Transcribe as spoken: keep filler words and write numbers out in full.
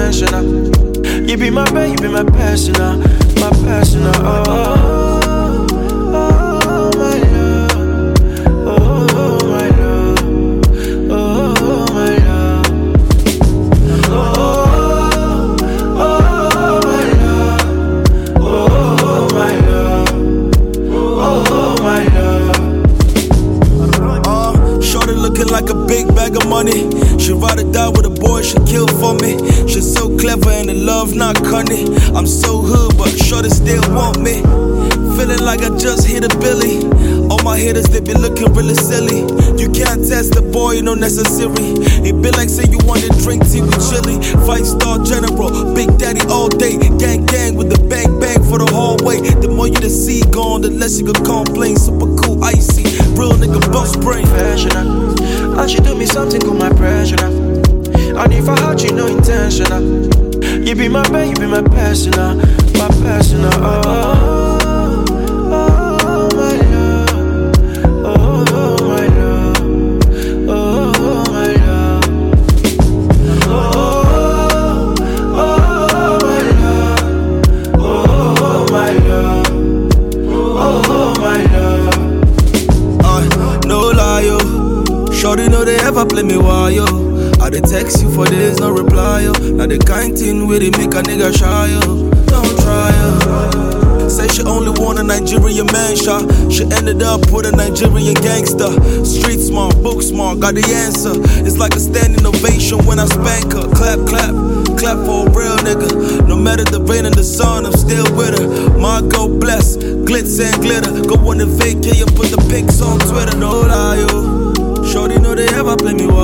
intentional. You be my babe, you be my personal, my personal. Oh, oh, oh, my love. Oh, oh, my love. Oh, oh, my love. Oh, oh, my love. Oh, my love. Oh, my love. Uh, shorty looking like a big bag of money. She ride or die with a boy, she kill for me. She's so clever and the love not cunning. I'm so hood, but shorty still want me. Feeling like I just hit a Billy. All my haters, they be looking really silly. You can't test the boy, no necessary. It be like say you want to drink tea with chili. Five star general, big daddy all day. Gang gang with the bang bang for the hallway. The more you the see gone, the less you can complain. Super cool, icy, real nigga boss brain. Professional, and she do me something with my pressure now. And if I hurt you, no intentional. You be my babe, you be my personal, my personal. Oh, oh, oh, my love. Oh, oh, my love. Oh, oh, my love. Oh, oh, my love. Oh, my love. Oh, my love. Uh, no lie, yo. Shorty know they ever play me wild, yo. I dey text you for days, no reply, yo. Now the kind thing where they make a nigga shy, yo. Don't try, yo. Say she only want a Nigerian man shot. She ended up with a Nigerian gangster. Street smart, book smart, got the answer. It's like a standing ovation when I spank her. Clap, clap, clap for a real nigga. No matter the rain and the sun, I'm still with her. My go bless, glitz and glitter. Go on and vacay and put the pics on Twitter. No lie, yo. Shorty know they ever play me wild.